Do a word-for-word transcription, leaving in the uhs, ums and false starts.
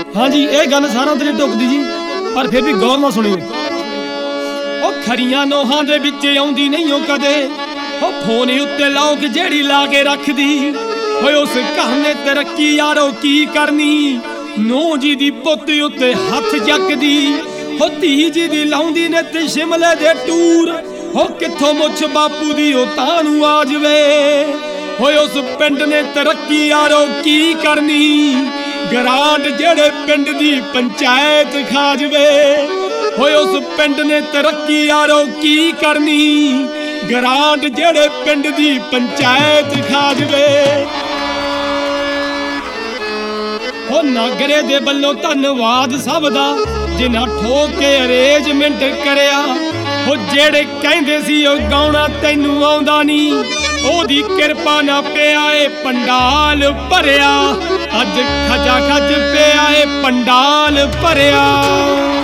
हाँ जी, ये गल सारा तेरी ढुकदी जी, पर फिर भी गौर नाल सुनियो। ओ खरियां नोहां दे विच आउंदी नहीं ओ कदे, ओ फोन उत्ते लौक जेड़ी ला के रखदी। होए उस घर ने तरक्की यारो की करनी, नौ जी दी पुत्त उत्ते हथ जकदी। हो धी जी दी लाउंदी ने ते शिमले दे टूर, हो कित्थों मुछ बापू दी ओ तानू आ जवे। होए उस पिंड ने तरक्की यारो की करनी, ग्रांट जेड़े पिंड दी पंचायत खा जवे। होए उस पिंड ने तरक्की यारो की करनी, ग्रांट जेड़े पिंड दी पंचायत खा जवे। हो नागरे दे बल्लों धन्नवाद सब दा, जिन्हां ठोक के अरेंजमेंट करया। हो जेड़े कहंदे सी ओ गाउणा तैनू आउंदा नी, ओदी किरपा ना पिया ए पंडाल भरिया। अज खजा खज पिया ए पंडाल भरिया।